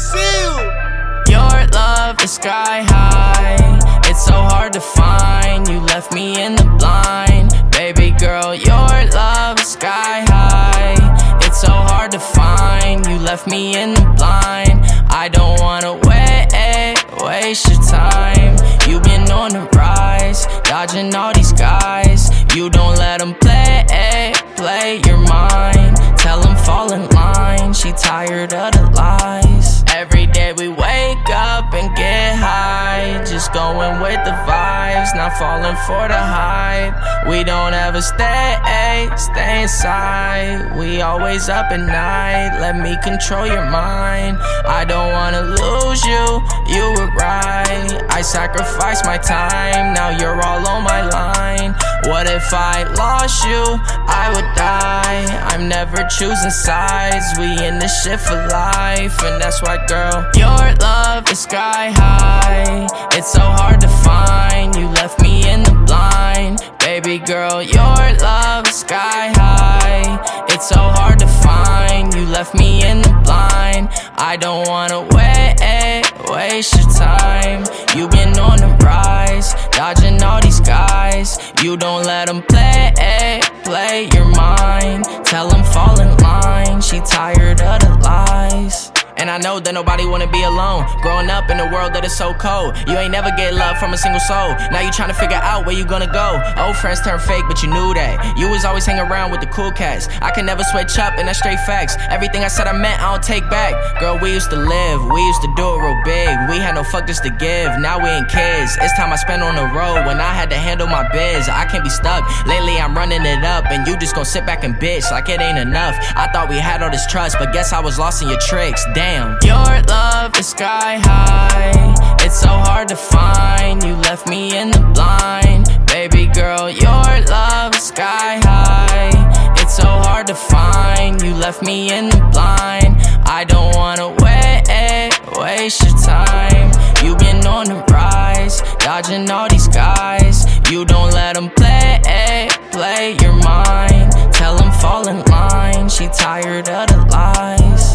Seal. Your love is sky high. It's so hard to find. You left me in the blind. Baby girl, your love is sky high. It's so hard to find. You left me in the blind. I don't wanna waste your time. You've been on the rise, dodging all these guys. You don't let them play your mind. Tell them fall in line. She tired of the lies. Every day we wake up and get high, just going with the vibes, not falling for the hype. We don't ever stay inside. We always up at night. Let me control your mind. I don't wanna lose you, you were right. I sacrificed my time, now you're all on my line. What if I lost you? I would die. I'm never choosing sides. We in this shit for life, and that's why, girl, your love is sky high. It's so hard to find. You left me in the blind. Baby girl, your love is sky high. It's so hard to find. You left me in the blind. I don't wanna waste your time. You've been on the rise, dodging all these guys. You don't let them play your mind. Tell them fall in line. She tired of the lies. And I know that nobody wanna be alone. Growing up in a world that is so cold, you ain't never get love from a single soul. Now you tryna figure out where you gonna go. Old friends turn fake, but you knew that. You was always hanging around with the cool cats. I can never switch up, and that's straight facts. Everything I said I meant, I don't take back. Girl, we used to live, we used to do it real big. We had no fuck just to give, now we ain't kids. It's time I spent on the road when I had to handle my biz. I can't be stuck, lately I'm running it up, and you just gon' sit back and bitch like it ain't enough. I thought we had all this trust, but guess I was lost in your tricks. Damn. Your love is sky high. It's so hard to find. You left me in the blind. Baby girl, your love is sky high. It's so hard to find. You left me in the blind. I don't wanna waste your time. You've been on the rise, dodging all these guys. You don't let them play your mind. Tell them fall in line. She tired of the lies.